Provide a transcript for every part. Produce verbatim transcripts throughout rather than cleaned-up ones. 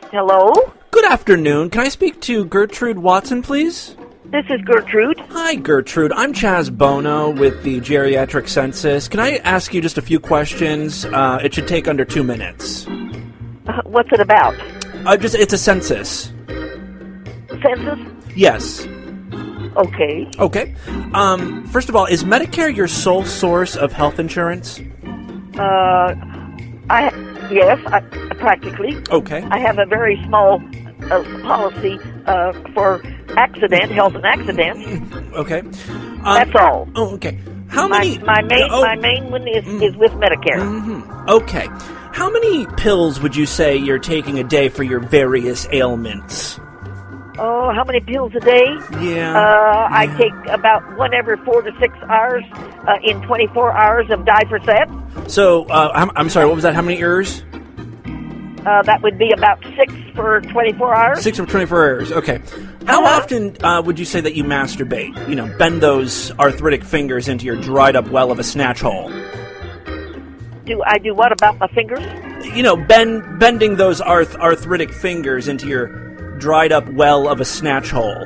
Hello? Good afternoon. Can I speak to Gertrude Watson, please? This is Gertrude. Hi, Gertrude. I'm Chaz Bono with the Geriatric Census. Can I ask you just a few questions? Uh, it should take under two minutes. Uh, what's it about? Uh, just It's a census. Census? Yes. Okay. Okay. Um, first of all, is Medicare your sole source of health insurance? Uh, I yes, I, practically. Okay. I have a very small uh, policy uh, for accident, health and accident. Okay. Um, That's all. Oh, okay. How My, many? my main oh, my main one is, is with Medicare. Mm-hmm. Okay. How many pills would you say you're taking a day for your various ailments? Oh, how many pills a day? Yeah. Uh, I take about one every four to six hours uh, in twenty-four hours of Dipercet. So, uh, I'm, I'm sorry, what was that? How many hours? Uh, that would be about six for twenty-four hours. Six or twenty-four hours, okay. How Uh-huh. often uh, would you say that you masturbate? You know, bend those arthritic fingers into your dried-up well of a snatch hole. Do I do what about my fingers? You know, bend, bending those arth- arthritic fingers into your dried-up well of a snatch hole.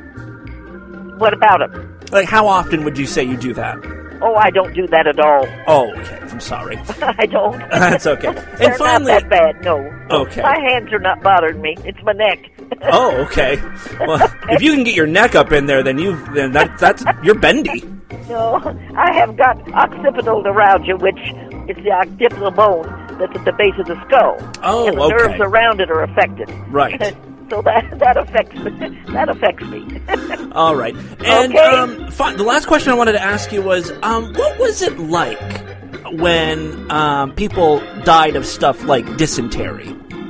What about them? Like, how often would you say you do that? Oh, I don't do that at all. Oh, okay. I'm sorry. I don't. That's okay. And They're finally, not that bad, no. Okay. My hands are not bothering me. It's my neck. Oh, okay. Well, if you can get your neck up in there, then you then that that's you're bendy. No, I have got occipital neuralgia, which is the occipital bone that's at the base of the skull. Oh, and the okay. nerves around it are affected. Right. So that that affects that affects me. All right. And Okay. um, fi- the last question I wanted to ask you was, um, what was it like when um, people died of stuff like dysentery?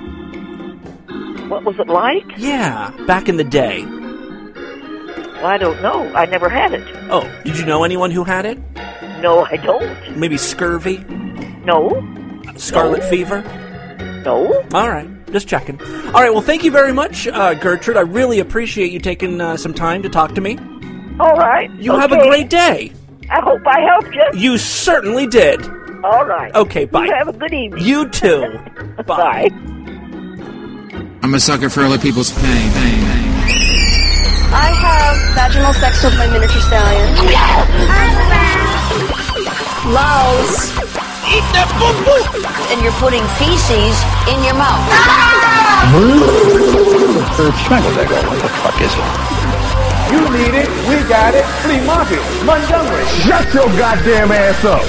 What was it like? Yeah, back in the day. Well, I don't know. I never had it. Oh, did you know anyone who had it? No, I don't. Maybe scurvy, No, scarlet No. fever? no. All right. Just checking. All right, well, thank you very much, uh, Gertrude. I really appreciate you taking uh, some time to talk to me. All right. You have a Okay. great day. I hope I helped you. You certainly did. All right. Okay, bye. You have a good evening. You too. Bye. Bye. I'm a sucker for other people's pain. pain, pain. I have vaginal sex with my miniature stallion. Lows. Eat that boo-boo! And you're putting feces in your mouth. What the fuck is it? You need it, we got it, flea market, Montgomery. Shut your goddamn ass up.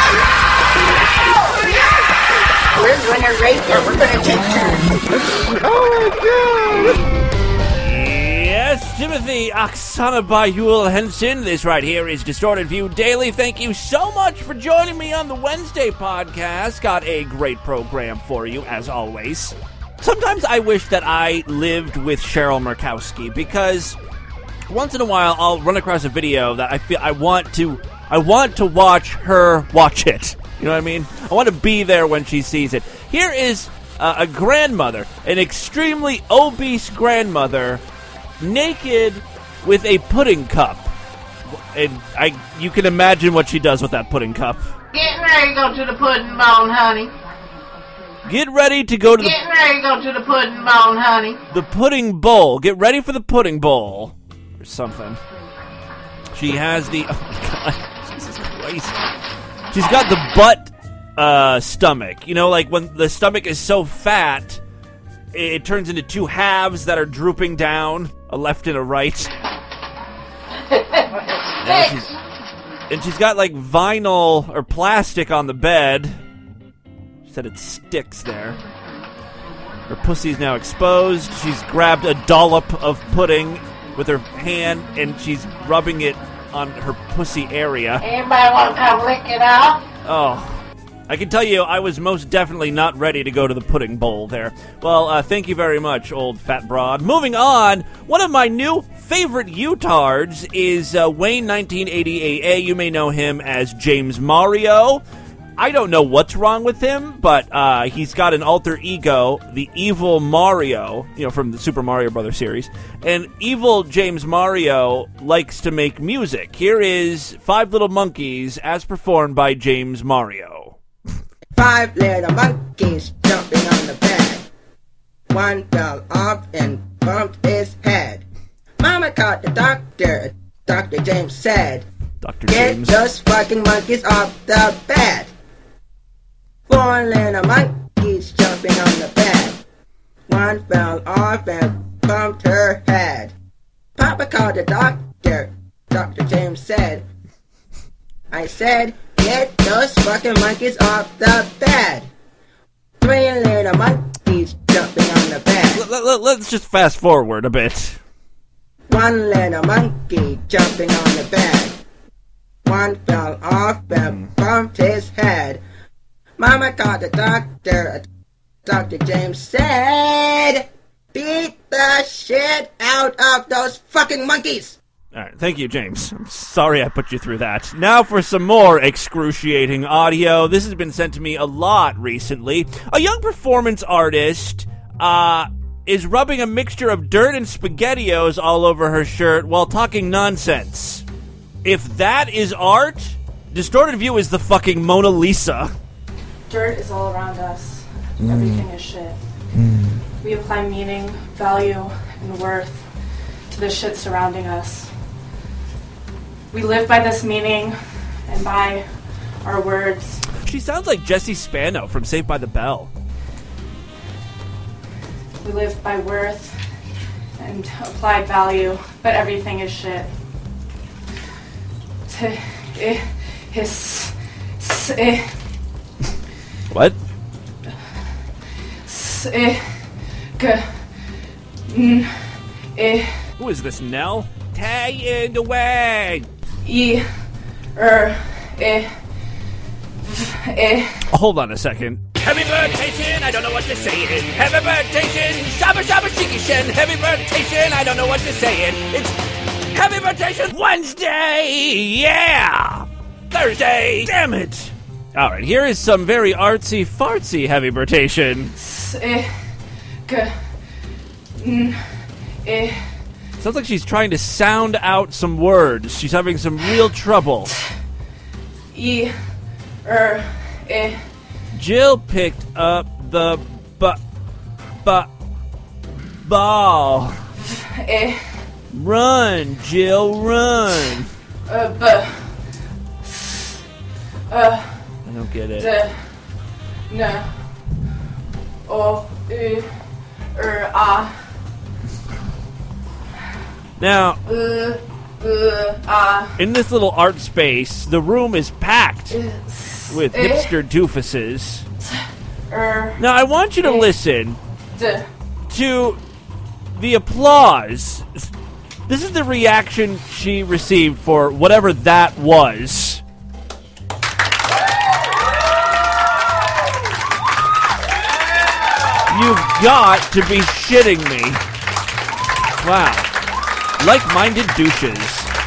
We're gonna rape her. We're gonna take turns. Oh my god. Yes, Timothy Oksana Bayul Henson. This right here is Distorted View Daily. Thank you so much for joining me on the Wednesday podcast. Got a great program for you, as always. Sometimes I wish that I lived with Cheryl Murkowski, because once in a while I'll run across a video that I feel I want to I want to watch her watch it. You know what I mean? I want to be there when she sees it. Here is uh, a grandmother, an extremely obese grandmother, naked with a pudding cup. And I you can imagine what she does with that pudding cup. Get ready to go to the pudding bowl, honey. Get ready to go to the Get ready to go to the pudding bowl, honey. the pudding bowl. Get ready for the pudding bowl. Or something. She has the... Oh, God. Jesus Christ. She's got the butt uh, stomach. You know, like when the stomach is so fat, it turns into two halves that are drooping down, a left and a right. and, she's, and she's got, like, vinyl or plastic on the bed. She said it sticks there. Her pussy's now exposed. She's grabbed a dollop of pudding with her hand, and she's rubbing it on her pussy area. Anybody want to come lick it off? Oh. I can tell you I was most definitely not ready to go to the pudding bowl there. Well, uh, thank you very much, old fat broad. Moving on, one of my new favorite Utards is uh, Wayne nineteen eighty A A. You may know him as James Mario. I don't know what's wrong with him, but uh, he's got an alter ego, the evil Mario, you know, from the Super Mario Brothers series. And evil James Mario likes to make music. Here is Five Little Monkeys as performed by James Mario. Five little monkeys jumping on the bed. One fell off and bumped his head. Mama called the doctor. Doctor James said, Doctor "Get James. those fucking monkeys off the bed." Four little monkeys jumping on the bed. One fell off and bumped her head. Papa called the doctor. Doctor James said, I said, "Get those fucking monkeys off the bed." Three little monkeys jumping on the bed. Let, let, let's just fast forward a bit. One little monkey jumping on the bed. One fell off and bumped his head. Mama called the doctor. Doctor James said, "Beat the shit out of those fucking monkeys." All right, thank you, James. I'm sorry I put you through that. Now for some more excruciating audio. This has been sent to me a lot recently. A young performance artist uh, is rubbing a mixture of dirt and SpaghettiOs all over her shirt while talking nonsense. If that is art, Distorted View is the fucking Mona Lisa. Dirt is all around us. Mm. Everything is shit. Mm. We apply meaning, value, and worth to the shit surrounding us. We live by this meaning and by our words. She sounds like Jessie Spano from Saved by the Bell. We live by worth and applied value, but everything is shit. T- eh, his, s- eh. What? S- eh, g- n- eh. Who is this, Nell? Tay it away! E, er, eh, v, eh. Hold on a second. Heavy birdtation, I don't know what to say it. Heavy birdtation, shabba shabba shiki shen. Heavy birdtation, I don't know what to say it. It's Heavy Birdtation Wednesday! Yeah! Thursday! Damn it! Alright, here is some very artsy fartsy Heavy Birdtation. S, eh, g, n, eh. Sounds like she's trying to sound out some words. She's having some real trouble. E, er, eh. Jill picked up the bu- bu- ball. Eh. Run, Jill, run. Uh, b, s, uh. I don't get it. D, n, o, u, er, ah. Now, uh, uh, uh, in this little art space, the room is packed with hipster doofuses. Er, now, I want you to listen d, to the applause. This is the reaction she received for whatever that was. You've got to be shitting me. Wow. Like-minded douches.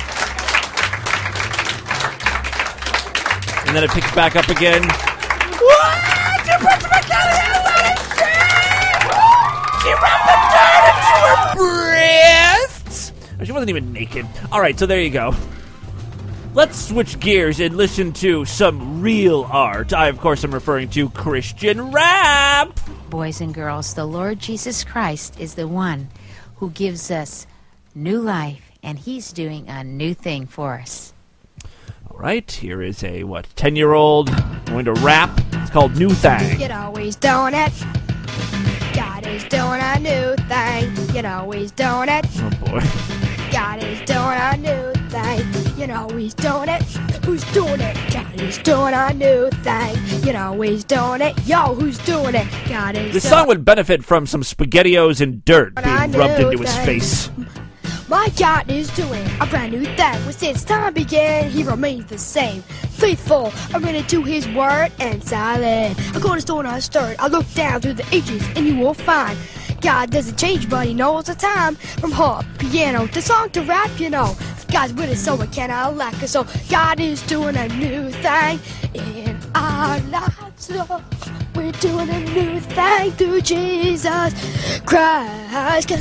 And then it picks back up again. What? You put spaghetti in that shit! She rubbed the dirt into her breasts! Oh, she wasn't even naked. Alright, so there you go. Let's switch gears and listen to some real art. I, of course, am referring to Christian rap. Boys and girls, the Lord Jesus Christ is the one who gives us new life, and he's doing a new thing for us. All right, here is a, what, ten-year-old going to rap. It's called New Thing. You know he's doing it. God is doing a new thing. You know he's doing it. Oh, boy. God is doing a new thing. You know he's doing it. Who's doing it? God is doing a new thing. You know he's doing it. Yo, who's doing it? God is This doing song would benefit from some SpaghettiOs and dirt being rubbed into his thing. face. My God is doing a brand new thing. Since time began, he remains the same. Faithful, I'm gonna do his word and silent. I'm gonna stone on stirred. I look down through the ages and you will find God doesn't change, but he knows the time. From harp, piano, to song to rap, you know. God's with us, so I cannot lack it. So God is doing a new thing in our lives. So we're doing a new thing through Jesus Christ.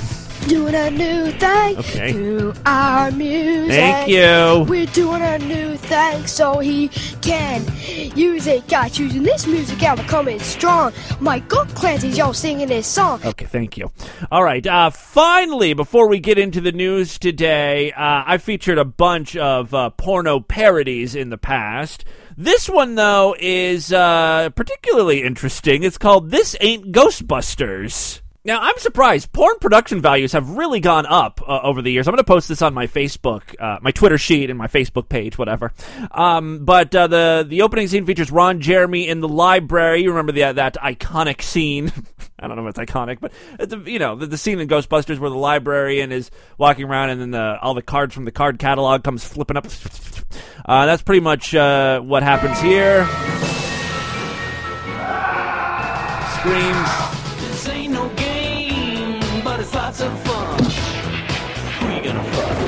doing a new thing Okay. to our music. Thank you. We're doing a new thing so he can use it. Got using this music out coming strong. Michael Clancy's y'all singing this song. Okay, thank you. All right, uh, finally, before we get into the news today, uh, I featured a bunch of uh, porno parodies in the past. This one, though, is uh, particularly interesting. It's called This Ain't Ghostbusters. Now, I'm surprised. Porn production values have really gone up uh, over the years. I'm going to post this on my Facebook, uh, my Twitter sheet and my Facebook page, whatever. Um, but uh, the the opening scene features Ron Jeremy in the library. You remember the, that iconic scene? I don't know if it's iconic, but it's a, you know the, the scene in Ghostbusters where the librarian is walking around and then the, all the cards from the card catalog comes flipping up. Uh, that's pretty much uh, what happens here. Screams. This ain't no game, but it's lots of fun. Who you gonna fuck?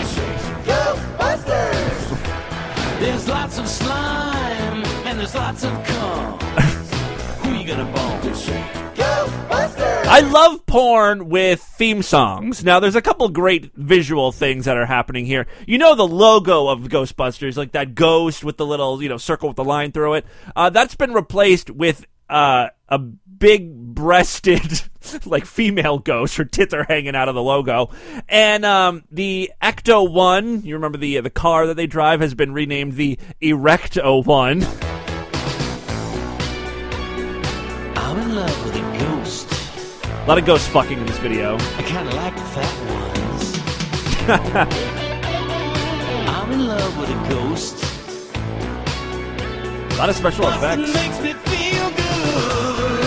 Ghostbusters! There's lots of slime, and there's lots of cum. Who you gonna bone? Ghostbusters! I love porn with theme songs. Now, there's a couple great visual things that are happening here. You know the logo of Ghostbusters, like that ghost with the little, you know, circle with the line through it. Uh, that's been replaced with uh, a big-breasted, like, female ghost. Her tits are hanging out of the logo. And um, the Ecto one, you remember the uh, the car that they drive, has been renamed the Erecto one. I'm in love with a ghost. A lot of ghost fucking in this video. I kinda like the fat ones. I'm in love with a ghost. A lot of special Bustin' effects. makes me feel good.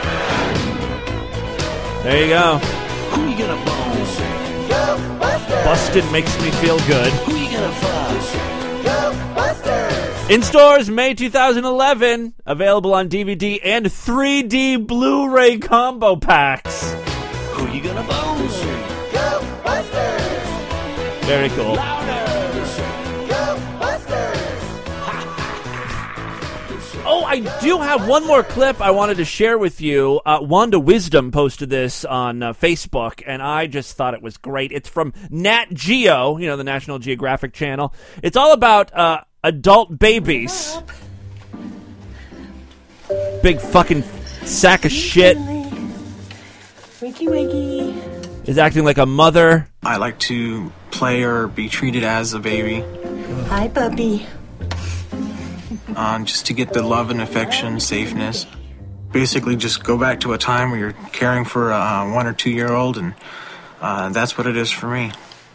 There you go. Who you gonna bone? Ghostbusters! Busted makes me feel good. Who you gonna fuck? Ghostbusters! In stores, May twenty eleven. Available on D V D and three D Blu-ray combo packs. Who you gonna bone? Ghostbusters! Very cool. Oh, I do have one more clip I wanted to share with you. Uh, Wanda Wisdom posted this on uh, Facebook, and I just thought it was great. It's from Nat Geo, you know, the National Geographic Channel. It's all about uh, adult babies. Big fucking sack of shit. Wakey, wakey. Is acting like a mother. I like to play or be treated as a baby. Hi, puppy. Uh, just to get the love and affection, safeness. Basically, just go back to a time where you're caring for a one or two year old, and uh, that's what it is for me.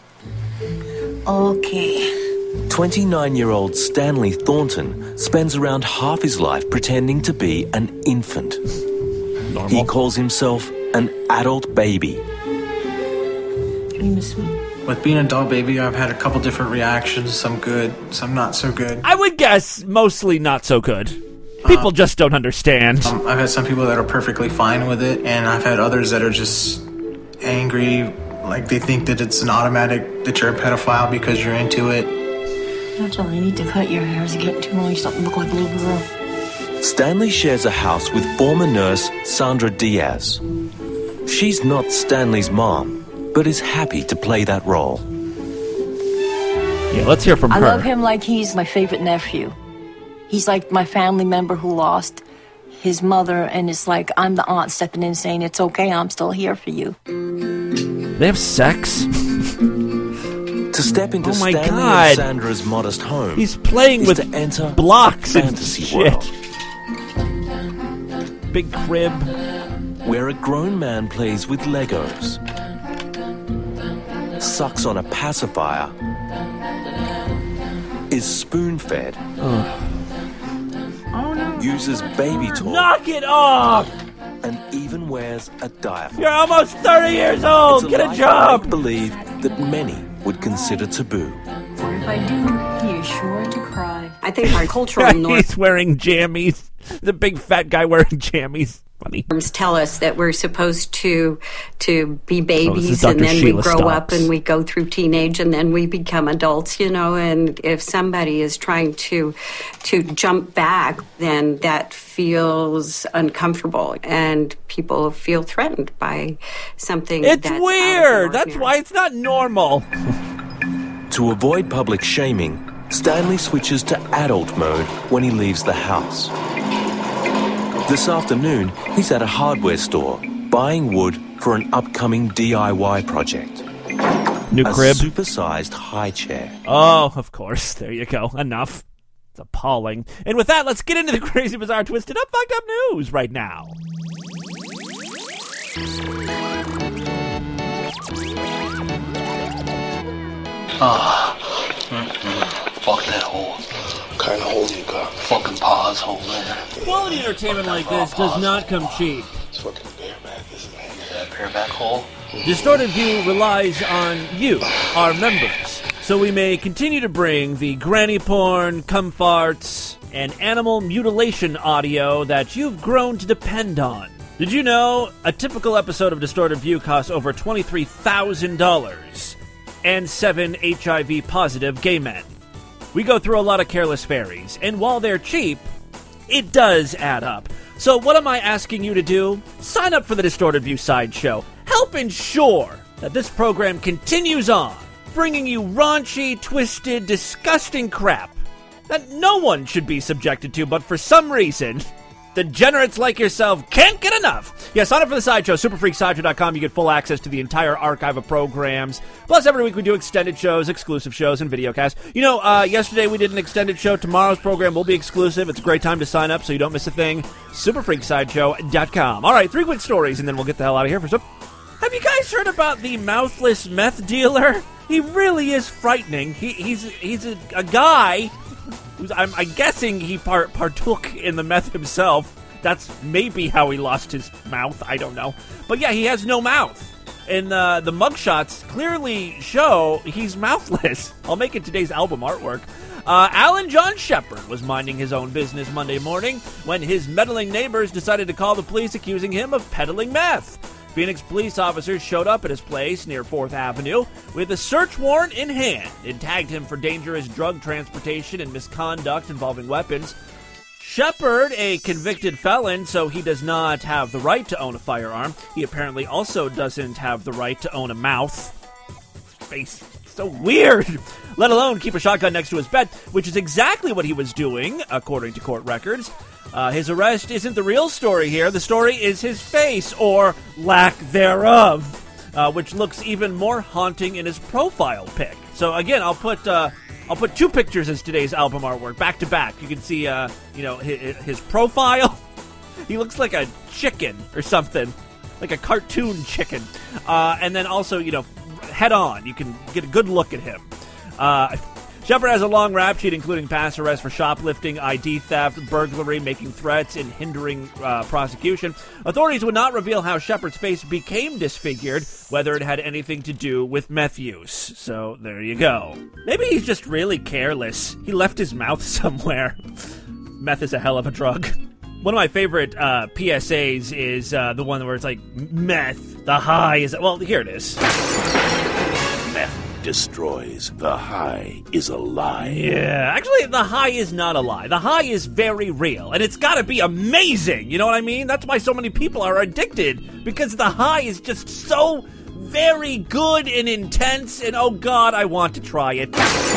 Okay. twenty-nine-year-old Stanley Thornton spends around half his life pretending to be an infant. Normal. He calls himself an adult baby. You miss me? With being an adult baby, I've had a couple different reactions, some good, some not so good. I would guess mostly not so good. People uh, just don't understand. Um, I've had some people that are perfectly fine with it, and I've had others that are just angry, like they think that it's an automatic, that you're a pedophile because you're into it. That's all. You need to cut your hair. It's getting too long. You start to look like a little girl. Stanley shares a house with former nurse Sandra Diaz. She's not Stanley's mom, but is happy to play that role. Yeah, let's hear from I her. I love him like he's my favorite nephew. He's like my family member who lost his mother, and it's like I'm the aunt stepping in saying, it's okay, I'm still here for you. They have sex? To step into oh my Stanley God. and Sandra's modest home, he's playing with to enter blocks and fantasy shit. World. Big crib. Where a grown man plays with Legos, sucks on a pacifier, is spoon-fed, oh. Oh, no. uses baby talk, knock it off, and even wears a diaper. You're almost thirty years old. It's a Get a life job. I believe that many would consider taboo. If I do, he is sure to cry. I think our cultural north. He's wearing jammies. The big fat guy wearing jammies. Funny. Tell us that we're supposed to to be babies oh, and then Sheila we grow Stocks. up and we go through teenage and then we become adults, you know, and if somebody is trying to to jump back, then that feels uncomfortable and people feel threatened by something it's that's weird. That's why it's not normal. To avoid public shaming, Stanley switches to adult mode when he leaves the house. This afternoon, he's at a hardware store, buying wood for an upcoming D I Y project. New a crib? Supersized high chair. Oh, of course. There you go. Enough. It's appalling. And with that, let's get into the crazy, bizarre, twisted up, fucked up news right now. Ah, mm-hmm. Fuck that hole. What kind of hole you got? Fucking pause hole there. Quality entertainment like this does not come cheap. It's fucking bareback, isn't it? Is that bareback hole? Distorted View relies on you, our members, so we may continue to bring the granny porn, cum farts, and animal mutilation audio that you've grown to depend on. Did you know a typical episode of Distorted View costs over twenty-three thousand dollars and seven H I V-positive gay men? We go through a lot of careless fairies, and while they're cheap, it does add up. So what am I asking you to do? Sign up for the Distorted View Sideshow. Help ensure that this program continues on, bringing you raunchy, twisted, disgusting crap that no one should be subjected to, but for some reason, degenerates like yourself can't get enough. Yeah, sign up for the Sideshow, super freak sideshow dot com. You get full access to the entire archive of programs. Plus, every week we do extended shows, exclusive shows, and videocasts. You know, uh, yesterday we did an extended show. Tomorrow's program will be exclusive. It's a great time to sign up so you don't miss a thing. super freak sideshow dot com. All right, three quick stories, and then we'll get the hell out of here. First up, have you guys heard about the mouthless meth dealer? He really is frightening. He, he's he's a, a guy... I'm, I'm guessing he part, partook in the meth himself. That's maybe how he lost his mouth. I don't know. But yeah, he has no mouth. And uh, the mugshots clearly show he's mouthless. I'll make it today's album artwork. Uh, Alan John Shepard was minding his own business Monday morning when his meddling neighbors decided to call the police accusing him of peddling meth. Phoenix police officers showed up at his place near fourth avenue with a search warrant in hand and tagged him for dangerous drug transportation and misconduct involving weapons. Shepard, a convicted felon, so he does not have the right to own a firearm. He apparently also doesn't have the right to own a mouth. Face so weird. Let alone keep a shotgun next to his bed, which is exactly what he was doing, according to court records. Uh, his arrest isn't the real story here. The story is his face, or lack thereof, uh, which looks even more haunting in his profile pic. So again, I'll put uh, I'll put two pictures as today's album artwork, back to back. You can see, uh, you know, his, his profile. He looks like a chicken or something, like a cartoon chicken. Uh, and then also, you know, head on, you can get a good look at him. Uh, Shepard has a long rap sheet, including past arrests for shoplifting, I D theft, burglary, making threats, and hindering uh, prosecution. Authorities would not reveal how Shepard's face became disfigured, whether it had anything to do with meth use. So, there you go. Maybe he's just really careless. He left his mouth somewhere. Meth is a hell of a drug. One of my favorite uh, P S As is uh, the one where it's like, meth, the high is... Well, here it is. Meth destroys. The high is a lie. Yeah, actually, the high is not a lie. The high is very real, and it's got to be amazing. You know what I mean? That's why so many people are addicted, because the high is just so very good and intense, and oh god, I want to try it.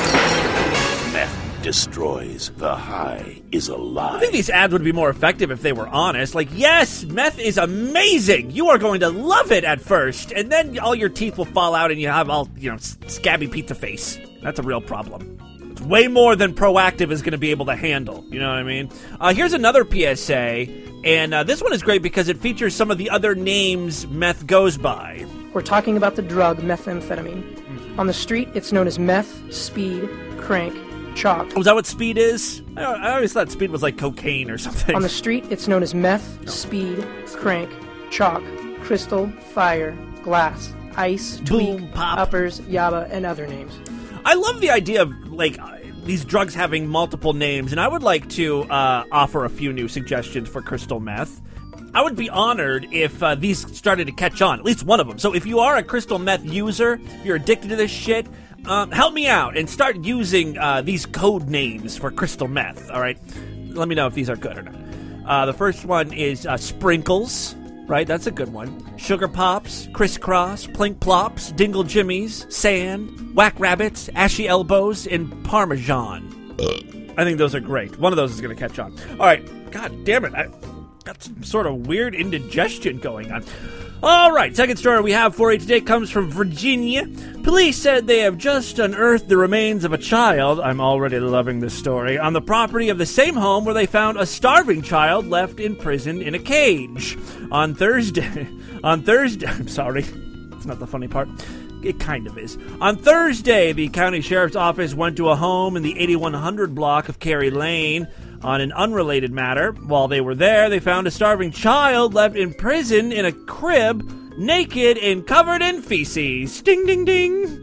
Meth destroys. The high is a lie. I think these ads would be more effective if they were honest. Like, yes, meth is amazing. You are going to love it at first, and then all your teeth will fall out and you have all, you know, scabby pizza face. That's a real problem. It's way more than Proactiv is going to be able to handle. You know what I mean? Uh, here's another P S A, and uh, this one is great because it features some of the other names meth goes by. We're talking about the drug methamphetamine. Mm-hmm. On the street, it's known as meth, speed, crank, chalk. Oh, is that what speed is? I, I always thought speed was like cocaine or something. On the street, it's known as meth, no. speed, crank, chalk, crystal, fire, glass, ice, Boom, tweak, pop. uppers, yaba, and other names. I love the idea of, like, these drugs having multiple names, and I would like to uh, offer a few new suggestions for crystal meth. I would be honored if uh, these started to catch on, at least one of them. So if you are a crystal meth user, if you're addicted to this shit, um, help me out and start using uh, these code names for crystal meth, all right? Let me know if these are good or not. Uh, the first one is uh, Sprinkles, right? That's a good one. Sugar Pops, Crisscross, Plink Plops, Dingle Jimmies, Sand, Whack Rabbits, Ashy Elbows, and Parmesan. I think those are great. One of those is going to catch on. All right. God damn it. I got some sort of weird indigestion going on. All right, second story we have for you today comes from Virginia. Police said they have just unearthed the remains of a child, I'm already loving this story, on the property of the same home where they found a starving child left in prison in a cage. On Thursday, on Thursday, I'm sorry, it's not the funny part. It kind of is. On Thursday, the county sheriff's office went to a home in the eighty-one hundred block of Cary Lane. On an unrelated matter, while they were there, they found a starving child left in prison in a crib, naked and covered in feces. Ding, ding, ding.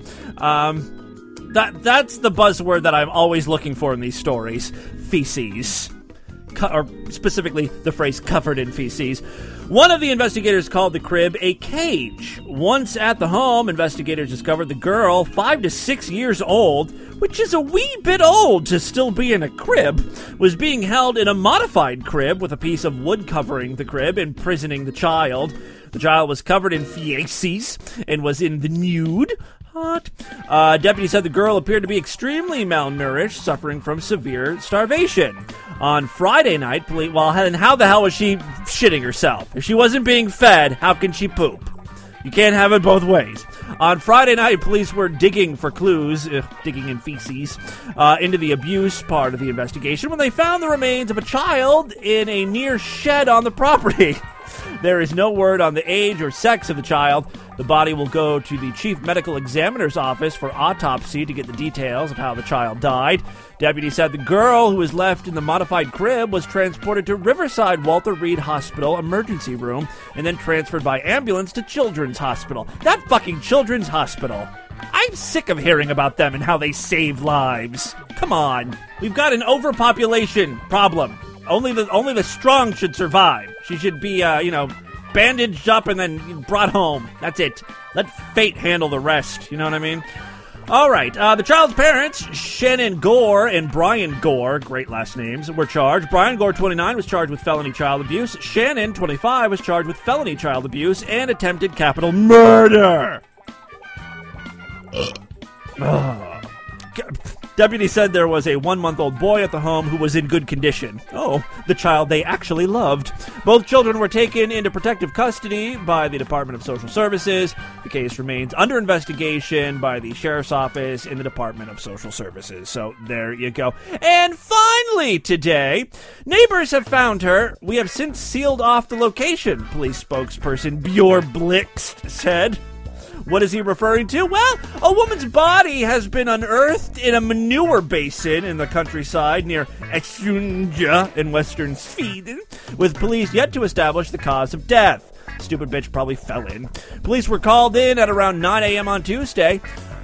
Um, that that's the buzzword that I'm always looking for in these stories. Feces. Co- or specifically, the phrase covered in feces. One of the investigators called the crib a cage. Once at the home, investigators discovered the girl, five to six years old, which is a wee bit old to still be in a crib, was being held in a modified crib with a piece of wood covering the crib, imprisoning the child. The child was covered in feces and was in the nude. Hot. Uh, deputy said the girl appeared to be extremely malnourished, suffering from severe starvation. On Friday night, police, well, and how the hell was she shitting herself? If she wasn't being fed, how can she poop? You can't have it both ways. On Friday night, police were digging for clues, ugh, digging in feces, uh, into the abuse part of the investigation when they found the remains of a child in a near shed on the property. There is no word on the age or sex of the child. The body will go to the chief medical examiner's office for autopsy to get the details of how the child died. Deputy said the girl who was left in the modified crib was transported to Riverside Walter Reed Hospital emergency room and then transferred by ambulance to Children's Hospital. That fucking Children's Hospital. I'm sick of hearing about them and how they save lives. Come on. We've got an overpopulation problem. Only the only the strong should survive. She should be, uh, you know, bandaged up and then brought home. That's it. Let fate handle the rest. You know what I mean? All right. Uh, the child's parents, Shannon Gore and Brian Gore, great last names, were charged. Brian Gore, twenty-nine, was charged with felony child abuse. Shannon, twenty-five, was charged with felony child abuse and attempted capital murder. uh. Deputy said there was a one-month-old boy at the home who was in good condition. Oh, the child they actually loved. Both children were taken into protective custody by the Department of Social Services. The case remains under investigation by the Sheriff's Office in the Department of Social Services. So there you go. And finally today, neighbors have found her. We have since sealed off the location, police spokesperson Bjorn Blixt said. What is he referring to? Well, a woman's body has been unearthed in a manure basin in the countryside near Eksunja in western Sweden, with police yet to establish the cause of death. Stupid bitch probably fell in. Police were called in at around nine a.m. on Tuesday.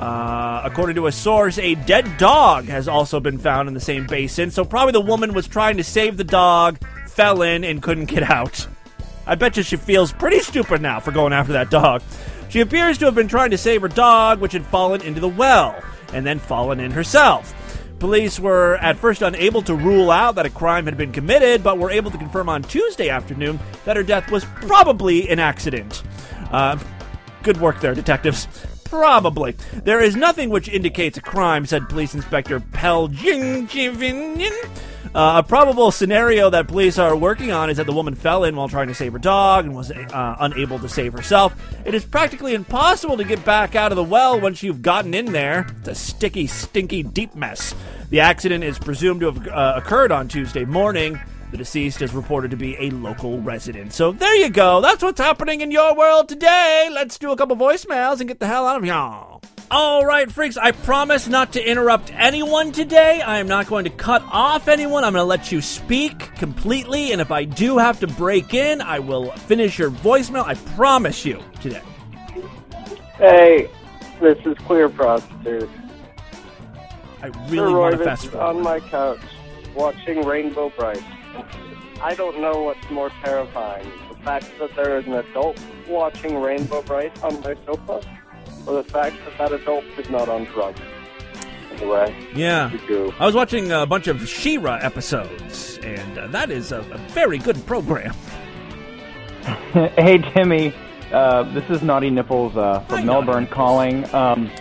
Uh, according to a source, a dead dog has also been found in the same basin, so probably the woman was trying to save the dog, fell in, and couldn't get out. I bet you she feels pretty stupid now for going after that dog. She appears to have been trying to save her dog, which had fallen into the well, and then fallen in herself. Police were at first unable to rule out that a crime had been committed, but were able to confirm on Tuesday afternoon that her death was probably an accident. Uh, good work there, detectives. Probably. There is nothing which indicates a crime, said Police Inspector Pel Jingjivinnen. Uh, a probable scenario that police are working on is that the woman fell in while trying to save her dog and was uh, unable to save herself. It is practically impossible to get back out of the well once you've gotten in there. It's a sticky, stinky, deep mess. The accident is presumed to have uh, occurred on Tuesday morning. The deceased is reported to be a local resident. So there you go. That's what's happening in your world today. Let's do a couple voicemails and get the hell out of y'all. All right, freaks, I promise not to interrupt anyone today. I am not going to cut off anyone. I'm going to let you speak completely, and if I do have to break in, I will finish your voicemail. I promise you today. Hey, this is Queer Prostitute. I really Sir want to Roy, fast forward. on my couch, watching Rainbow Bright. I don't know what's more terrifying, the fact that there is an adult watching Rainbow Bright on my sofa, or the fact that that adult is not on drugs. Anyway, Yeah. you go. I was watching a bunch of She-Ra episodes, and uh, that is a, a very good program. Hey, Timmy. Uh, this is Naughty Nipples uh, from Hi, Melbourne Naughty calling. Um,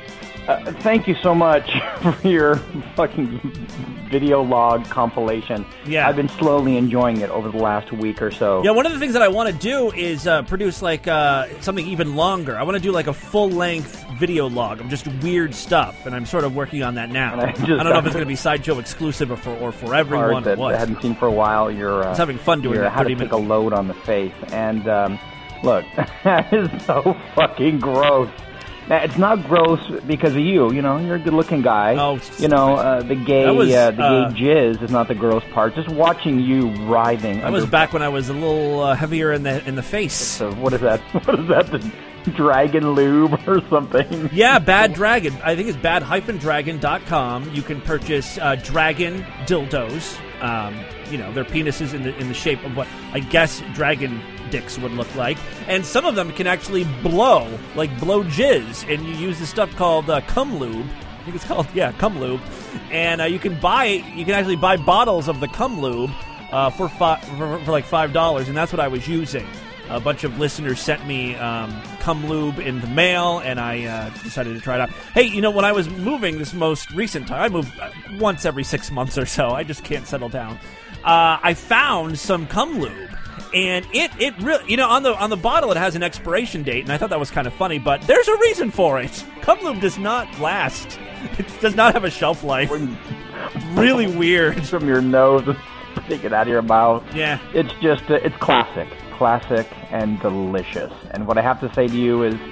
uh, thank you so much for your fucking video log compilation. Yeah. I've been slowly enjoying it over the last week or so. Yeah, one of the things that I want to do is uh, produce like uh, something even longer. I want to do like a full-length video log of just weird stuff, and I'm sort of working on that now. And I I, just don't know got if it's going to be Sideshow exclusive or for or for everyone Part or that what. I hadn't seen for a while. You're uh, I was having fun doing you're that how to thirty take minute- a load on the face, and um, look, that is so fucking gross. Now, it's not gross because of you. You know, you're a good-looking guy. Oh, you know, uh, the gay, That was, uh, the uh, gay jizz is not the gross part. Just watching you writhing. That under was back when I was a little uh, heavier in the in the face. So what is that? What is that? The Dragon Lube or something? Yeah, Bad Dragon. I think it's bad dash dragon dot com. You can purchase uh, dragon dildos. Um, you know, their penises in the in the shape of what I guess dragon dicks would look like, and some of them can actually blow, like blow jizz, and you use this stuff called uh, cum lube. I think it's called yeah, cum lube, and uh, you can buy you can actually buy bottles of the cum lube uh, for, fi- for for like five dollars, and that's what I was using. A bunch of listeners sent me um, cum lube in the mail, and I uh, decided to try it out. Hey, you know, when I was moving this most recent time, I move uh, once every six months or so. I just can't settle down. Uh, I found some cum lube, and it it really, you know, on the on the bottle it has an expiration date, and I thought that was kind of funny, but there's a reason for it. Cum lube does not last. It does not have a shelf life. Really weird. From your nose, take it out of your mouth. Yeah. It's just, uh, it's classic. Classic and delicious. And what I have to say to you is,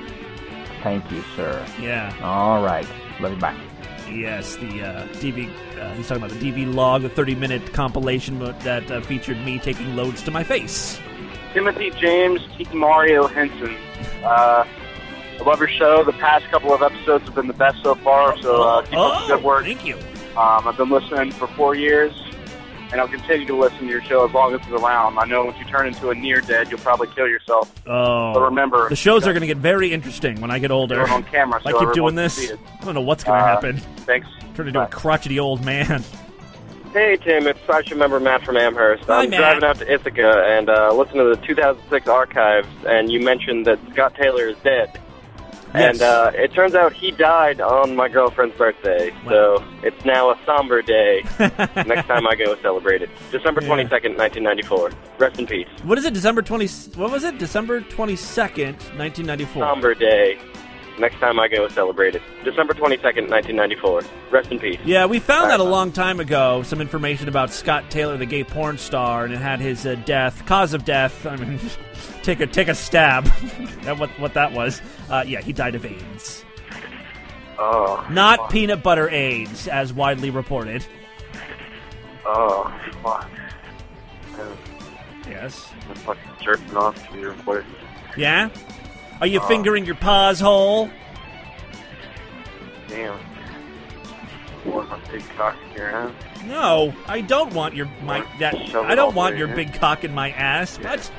thank you, sir. Yeah. All right. Love you back. Yes, the uh, D V. Uh, he's talking about the D V log, the thirty-minute compilation mo- that uh, featured me taking loads to my face. Timothy James, T. Mario Henson. Uh, I love your show. The past couple of episodes have been the best so far, so uh, keep up the good work. Thank you. Um, I've been listening for four years, and I'll continue to listen to your show as long as it's around. I know once you turn into a near-dead, you'll probably kill yourself. Oh. But remember, the shows are going to get very interesting when I get older. You're on camera, I so keep everyone doing can see this. it. I don't know what's going to Uh, happen. Thanks. Turn into a crotchety old man. Hey, Tim, it's Sideshow member Matt from Amherst. Hi, I'm Matt. driving out to Ithaca and uh, listening to the two thousand six archives, and you mentioned that Scott Taylor is dead. Yes. And uh, it turns out he died on my girlfriend's birthday, so it's now a somber day. Next time I go celebrate it. December twenty-second, nineteen ninety-four. Rest in peace. What is it? December twentieth? What was it? December twenty-second, nineteen ninety-four. Somber day. Next time I go celebrate it. December twenty-second, nineteen ninety-four. Rest in peace. Yeah, we found that a long time ago, some information about Scott Taylor, the gay porn star, and it had his uh, death, cause of death. I mean, take a take a stab at what, what that was. Uh, yeah, he died of AIDS. Oh. Not fuck. peanut butter AIDS, as widely reported. Oh, fuck. Yes. I'm fucking jerking off to your voice. Yeah? Are you Oh. fingering your pa's hole? Damn. You want my big cock in your ass? No, I don't want your my that. Shove it I don't all want the way your in. big cock in my ass. What?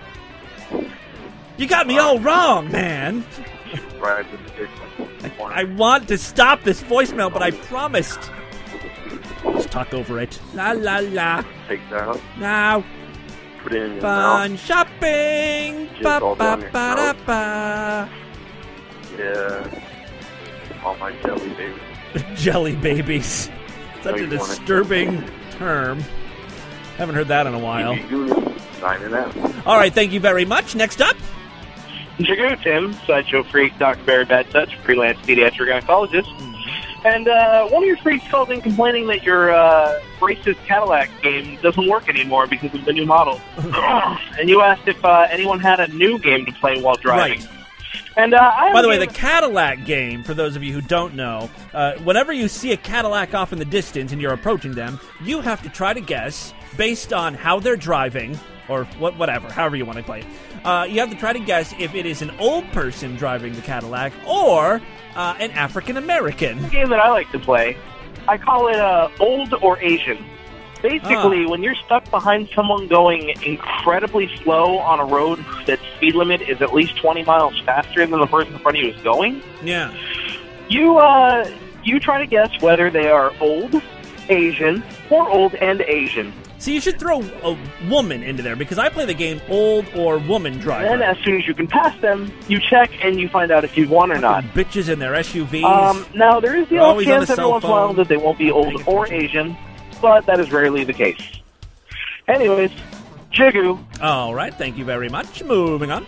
You got me all wrong, man. Right, with the big I want to stop this voicemail, but I promised. Let's talk over it. La la la. Take that out. Now. Put it in your Fun mouth. shopping. Jizz Ba all ba down your ba da throat. ba. Yeah. All my jelly babies. Jelly babies. Such a No, you want it. disturbing term. Haven't heard that in a while. Signing out. All right, thank you very much. Next up. Jagu Tim, Sideshow Freak, Doctor Barry Bad Touch, freelance pediatric gynecologist. And uh, one of your freaks called in complaining that your uh, racist Cadillac game doesn't work anymore because of the new model. And you asked if uh, anyone had a new game to play while driving. Right. And uh, I By the way, game- the Cadillac game, for those of you who don't know, uh, whenever you see a Cadillac off in the distance and you're approaching them, you have to try to guess, based on how they're driving, or what, whatever, however you want to play it, uh, you have to try to guess if it is an old person driving the Cadillac or uh, an African-American. The game that I like to play I call it uh, old or Asian. Basically, Ah. when you're stuck behind someone going incredibly slow on a road that speed limit is at least twenty miles faster than the person in front of you is going, Yeah. you uh, you try to guess whether they are old, Asian, or old and Asian. So you should throw a woman into there, because I play the game old or woman driver. Then, as soon as you can pass them, you check and you find out if you've won or not. Bitches in their S U Vs. Um, now, there is the They're odd always on chance a every cell once in a while phone. that they won't be old or Asian, but that is rarely the case. Anyways, Jigu. All right, thank you very much. Moving on.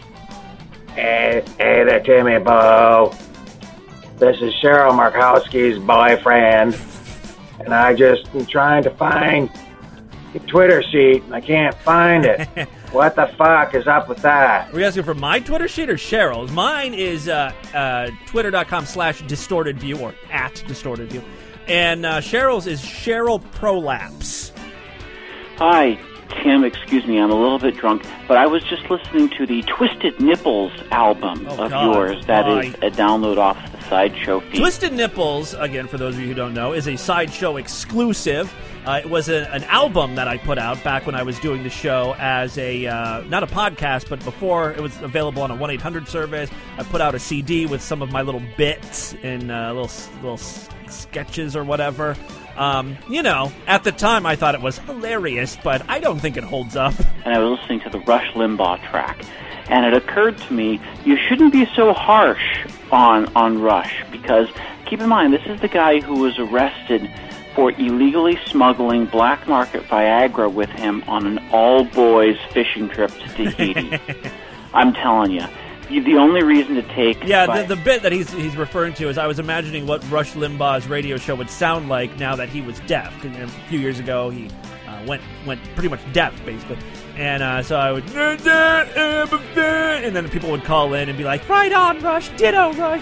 Hey, hey there, Timmy Bo. This is Cheryl Markowski's boyfriend, and I just am trying to find your Twitter sheet, and I can't find it. What the fuck is up with that? Are you asking for my Twitter sheet or Cheryl's? Mine is uh, uh, twitter.com slash distorted view or at distorted view. And uh, Cheryl's is Cheryl Prolapse. Hi, Tim. Excuse me, I'm a little bit drunk, but I was just listening to the Twisted Nipples album Oh, of God. yours. That Why? is a download off the Sideshow feed. Twisted Nipples, again, for those of you who don't know, is a Sideshow exclusive. Uh, it was a, an album that I put out back when I was doing the show as a, uh, not a podcast, but before it was available on a one eight hundred service. I put out a C D with some of my little bits and uh, little little s- sketches or whatever. Um, you know, at the time I thought it was hilarious, but I don't think it holds up. And I was listening to the Rush Limbaugh track, and it occurred to me, you shouldn't be so harsh on, on Rush, because keep in mind, this is the guy who was arrested for illegally smuggling black market Viagra with him on an all-boys fishing trip to Tahiti. I'm telling you, you, the only reason to take... Yeah, Vi- the, the bit that he's he's referring to is I was imagining what Rush Limbaugh's radio show would sound like now that he was deaf. Because you know, a few years ago, he uh, went went pretty much deaf, basically. And uh, so I would... And then people would call in and be like, right on, Rush, ditto, Rush,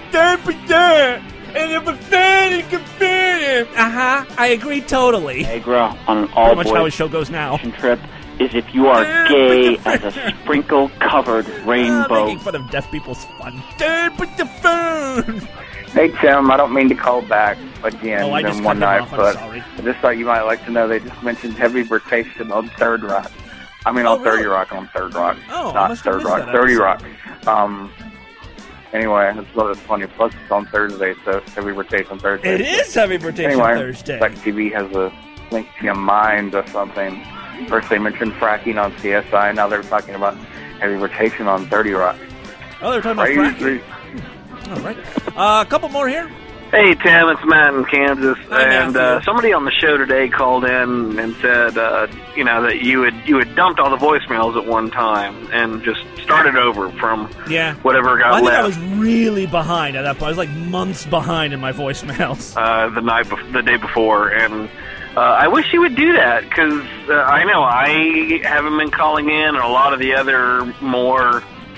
and if a fan, it can fit him. Uh-huh, I agree totally. Viagra on an Pretty all-boys much how his show goes now. fishing trip is if you are gay as a sprinkle-covered Uh, rainbow. making fun of deaf people's fun. Dad, put the phone! Hey, Tim, I don't mean to call back again Oh, I just in one cut him night, off, I'm but sorry. I just thought you might like to know they just mentioned heavy rotation on Third Rock. I mean, Oh, on thirty really? Rock on Third Rock. Oh, I not must have Third missed Rock, that thirty episode. Rock. Um, anyway, I just thought it was funny. Plus, it's on Thursday, so heavy rotation Thursday. It is heavy rotation anyway, Thursday. Like T V has a link to your mind or something. First they mentioned fracking on C S I, now they're talking about heavy rotation on thirty Rock. Oh, they're talking about Crazy. fracking. All right. Uh, a couple more here. Hey, Tim, it's Matt in Kansas, Hi, and Matthew. uh, somebody on the show today called in and said, uh, you know, that you had you had dumped all the voicemails at one time and just started over from Yeah. whatever got I think left I was really behind at that point. I was like months behind in my voicemails. uh, the night, bef- the day before, and uh, I wish you would do that because uh, I know I haven't been calling in, and a lot of the other more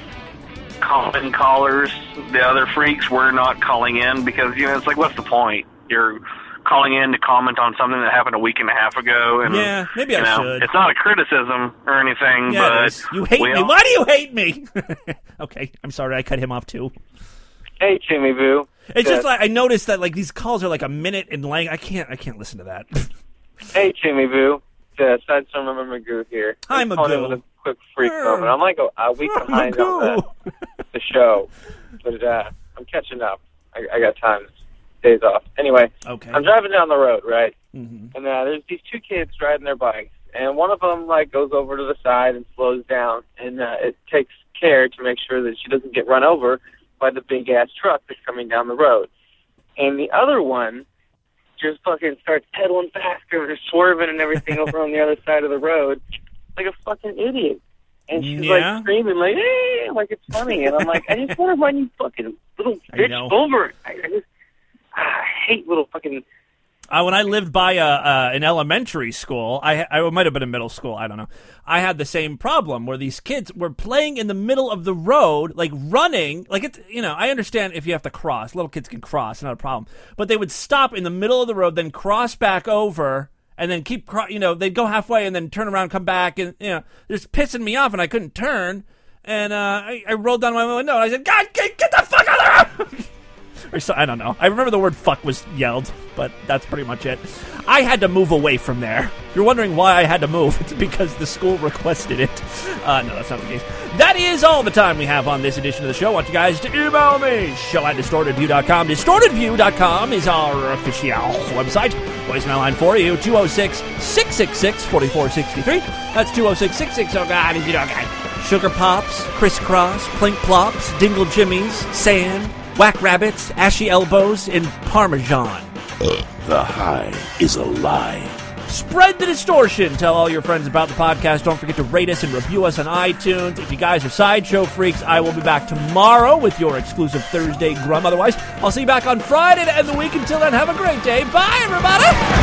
common callers, the other freaks, were not calling in because, you know, it's like, what's the point? You're calling in to comment on something that happened a week and a half ago, and Yeah, maybe I you know, should. It's not a criticism or anything, Yeah, it but is. You hate we me. all- Why do you hate me? Okay, I'm sorry. I cut him off too. Hey, Jimmy Boo. It's just Uh, like I noticed that like these calls are like a minute in length. I can't. I can't listen to that. Hey, Jimmy Boo. Uh, Sidestorm Member Magoo here. Hi, I'm calling in Magoo. with a quick freak Err. moment. I'm like a, a week Err, behind on the, the show, but uh, I'm catching up. I, I got time. Days off. Anyway, okay. I'm driving down the road, right? Mm-hmm. And uh, there's these two kids riding their bikes, and one of them like goes over to the side and slows down, and uh, it takes care to make sure that she doesn't get run over by the big ass truck that's coming down the road. And the other one just fucking starts pedaling faster and swerving and everything over on the other side of the road like a fucking idiot. And she's Yeah. like screaming like, hey, like it's funny. And I'm like, I just want to run you fucking little I bitch know. over. I, I just ah, I hate little fucking... Uh, when I lived by uh, uh, an elementary school, I, I it might have been a middle school, I don't know. I had the same problem where these kids were playing in the middle of the road, like running, like it's you know. I understand if you have to cross, little kids can cross, not a problem. But they would stop in the middle of the road, then cross back over, and then keep, cro- you know, they'd go halfway and then turn around, come back, and you know, just pissing me off, and I couldn't turn. And uh, I, I rolled down my window and I said, "God, get, get the fuck out of the road!" Or so, I don't know. I remember the word fuck was yelled, but that's pretty much it. I had to move away from there. You're wondering why I had to move. It's because the school requested it. Uh, no, that's not the case. That is all the time we have on this edition of the show. I want you guys to email me. Show at distorted view dot com. distorted view dot com is our official website. Voicemail line for you, two oh six, six six six, four four six three. That's two oh six, six six oh, God, is it okay? Sugar Pops, Crisscross, Plink Plops, Dingle Jimmies, Sand, Whack Rabbits, Ashy Elbows, and Parmesan. The high is a lie. Spread the distortion. Tell all your friends about the podcast. Don't forget to rate us and review us on iTunes. If you guys are Sideshow freaks, I will be back tomorrow with your exclusive Thursday Grum. Otherwise, I'll see you back on Friday to end the week. Until then, have a great day. Bye, everybody!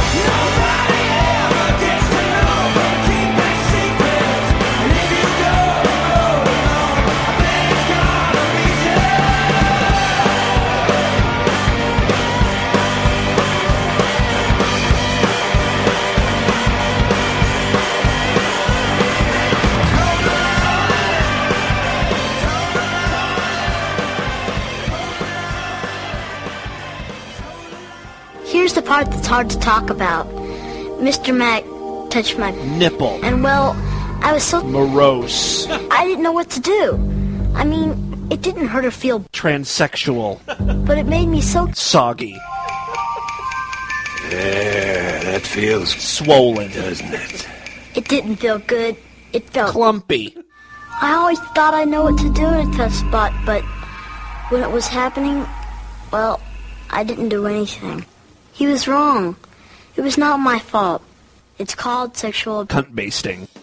Here's the part that's hard to talk about. Mister Mac touched my nipple. And, well, I was so morose. I didn't know what to do. I mean, it didn't hurt or feel transsexual, but it made me so soggy. Yeah, that feels swollen, doesn't it? It didn't feel good. It felt clumpy. I always thought I know what to do in a tough spot, but when it was happening, well, I didn't do anything. He was wrong. It was not my fault. It's called sexual cunt basting.